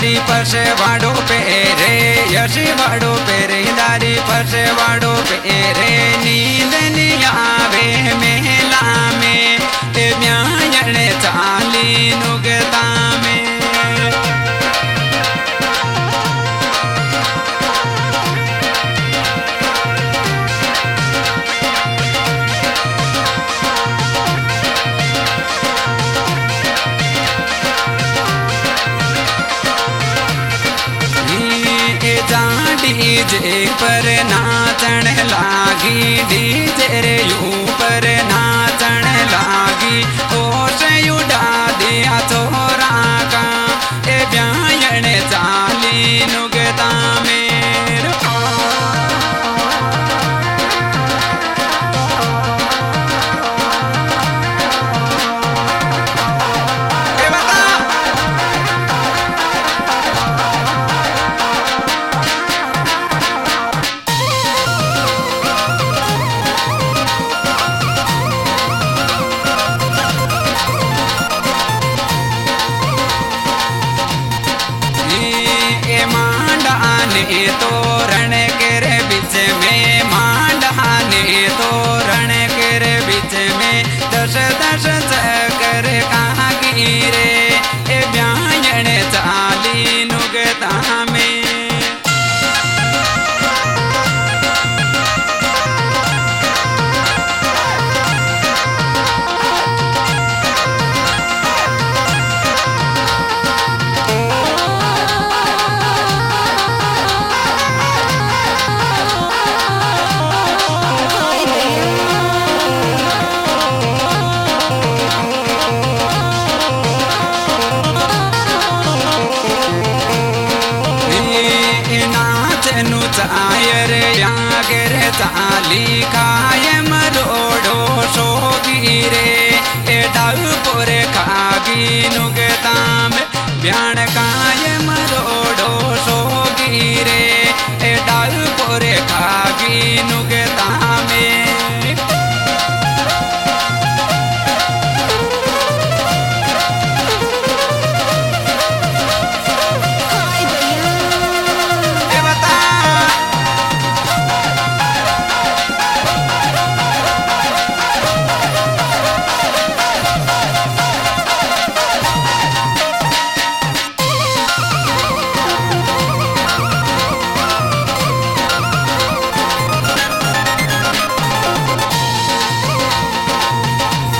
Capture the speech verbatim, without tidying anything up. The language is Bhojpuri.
दारी पसे वाड़ो पेरे यशी वाड़ो पेरे दारी पसे वाड़ो पेरे नींद नहीं आवे मेला में ते ब्यायण चाली नुगता में डीजे पर नाचण लागी डीजे रे ऊपर नाचण लागी होश उड़ा दिया चोरा का ए ब्यायण चाली नुगता में तोरण के बीच में मांडाने तोरण के बीच में दस दस चक्कर कहाँ गिरे ए ब्यायण चाली नुगता में चायर यागर चाली कायम रोडो सोगीरे ए डाउपुर खागी नुगता में ब्याण कायम रोडो सोगीरे ए डाउपुर खागी नुग